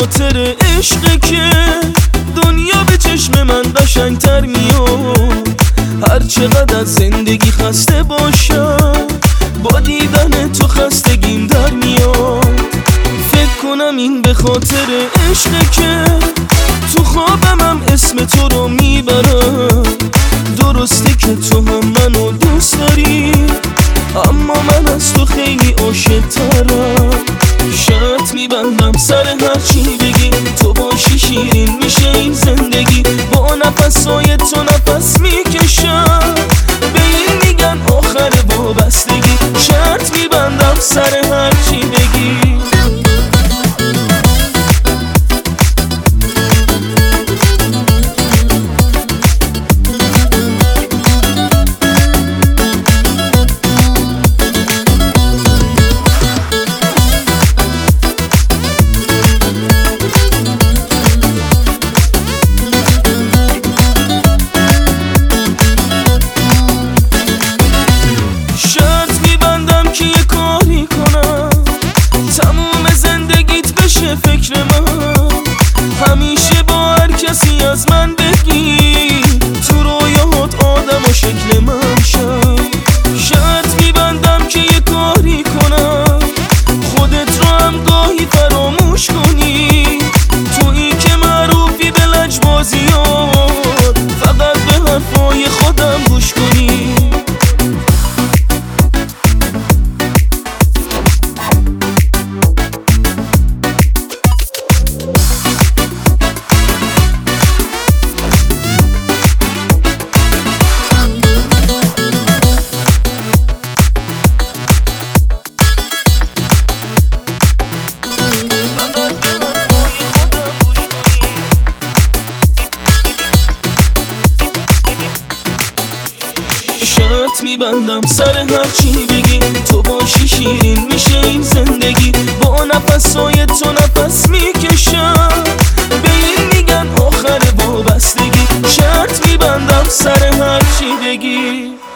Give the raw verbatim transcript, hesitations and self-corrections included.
خاطر عشقه که دنیا به چشم من قشنگتر میاد. هر چقدر از زندگی خسته باشم با دیدن تو خستگیم در میاد. فکر کنم این به خاطر عشقه که تو خوابم هم اسم تو رو میبرم. درسته که تو هم منو دوست داری، اما من از تو خیلی عاشق‌ترم. شرط میبندم سر هر چی بگی، تو باشی شیرین میشه این زندگی. با نفسای تو نفس میکشم، به این میگن آخر وابستگی. شرط میبندم سر هر چی بگی. فکر من همیشه با هر کسی از من بگی، تو رویاهات آدم و شکل من شد. شرط میبندم که یه کاری کنم خودت رو هم گاهی فراموش کنی. تویی که معروفی به لجبازیات، فقط به حرفای خودم گوش کنی. شرط میبندم سر هر چی بگی، تو باشی شیرین میشه این زندگی. با نفسای تو نفس میکشم، به این میگن آخر وابستگی. شرط میبندم سر هر چی بگی.